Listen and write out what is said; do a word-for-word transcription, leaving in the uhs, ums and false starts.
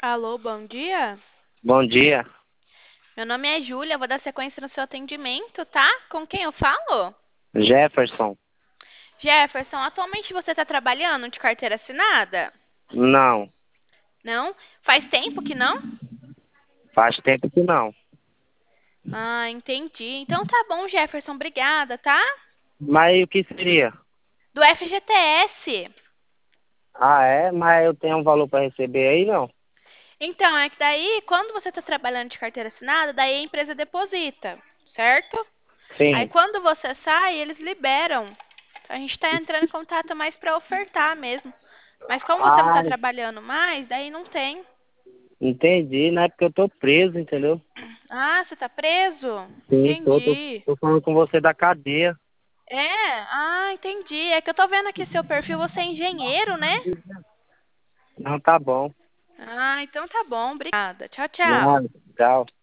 Alô, bom dia. Bom dia, Meu nome é Júlia, vou dar sequência no seu atendimento, tá? Com quem eu falo? Jefferson. Jefferson, atualmente você está trabalhando de carteira assinada? Não, Não? Faz tempo que não? faz tempo que não. Ah, entendi. Então tá bom, Jefferson, obrigada, tá? Mas o que seria? Do F G T S. Ah, é? Mas eu tenho um valor para receber aí, não? Então, é que daí, quando você está trabalhando de carteira assinada, daí a empresa deposita, certo? Aí Sim. quando você sai, eles liberam. Então, a gente está entrando em contato mais para ofertar mesmo. Mas como você não Ah, está trabalhando mais, daí não tem. entendi, não é porque eu tô preso, entendeu? Ah, você está preso? Sim, tô, tô, Entendi. tô falando com você da cadeia. É? Ah, entendi. É que eu tô vendo aqui seu perfil, você é engenheiro, né? Não, tá bom. Ah, então tá bom. Obrigada. Tchau, tchau. Não, tchau.